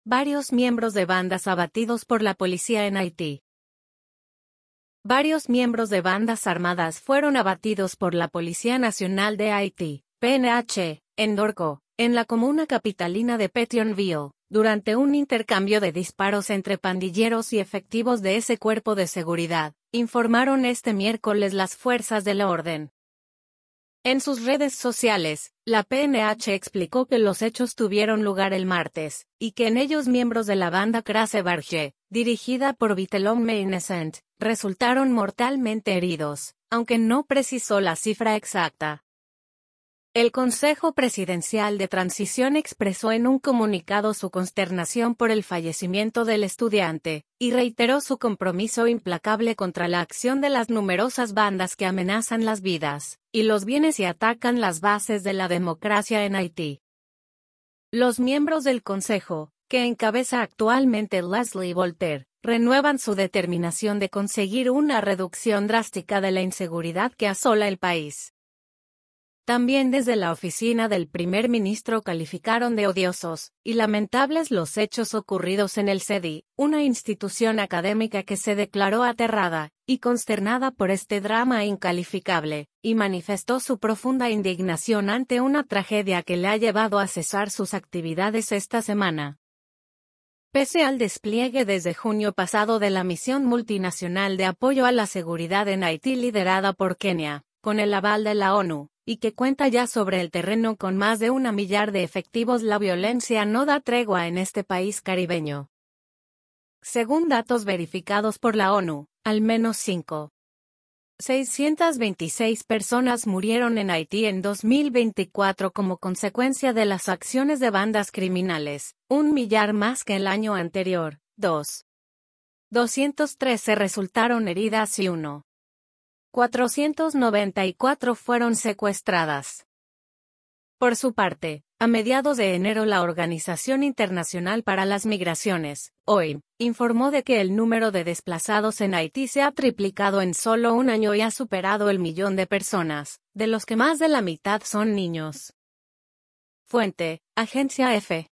Varios miembros de bandas abatidos por la policía en Haití. Varios miembros de bandas armadas fueron abatidos por la Policía Nacional de Haití, PNH, en Dorco, en la comuna capitalina de Pétionville, durante un intercambio de disparos entre pandilleros y efectivos de ese cuerpo de seguridad, informaron este miércoles las fuerzas del orden. En sus redes sociales, la PNH explicó que los hechos tuvieron lugar el martes, y que en ellos miembros de la banda Crasse Barge, dirigida por Vitelhomme Innocent, resultaron mortalmente heridos, aunque no precisó la cifra exacta. El Consejo Presidencial de Transición expresó en un comunicado su consternación por el fallecimiento del estudiante, y reiteró su compromiso implacable contra la acción de las numerosas bandas que amenazan las vidas y los bienes y atacan las bases de la democracia en Haití. Los miembros del Consejo, que encabeza actualmente Leslie Voltaire, renuevan su determinación de conseguir una reducción drástica de la inseguridad que asola el país. También desde la oficina del primer ministro calificaron de odiosos y lamentables los hechos ocurridos en el CEDI, una institución académica que se declaró aterrada y consternada por este drama incalificable, y manifestó su profunda indignación ante una tragedia que le ha llevado a cesar sus actividades esta semana. Pese al despliegue desde junio pasado de la misión multinacional de apoyo a la seguridad en Haití liderada por Kenia, con el aval de la ONU, y que cuenta ya sobre el terreno con más de 1 millar de efectivos, la violencia no da tregua en este país caribeño. Según datos verificados por la ONU, al menos 626 personas murieron en Haití en 2024 como consecuencia de las acciones de bandas criminales, 1 millar más que el año anterior. 213 resultaron heridas y 494 fueron secuestradas. Por su parte, a mediados de enero la Organización Internacional para las Migraciones, OIM, informó de que el número de desplazados en Haití se ha triplicado en solo un año y ha superado el 1.000.000 de personas, de los que más de la mitad son niños. Fuente: Agencia EFE.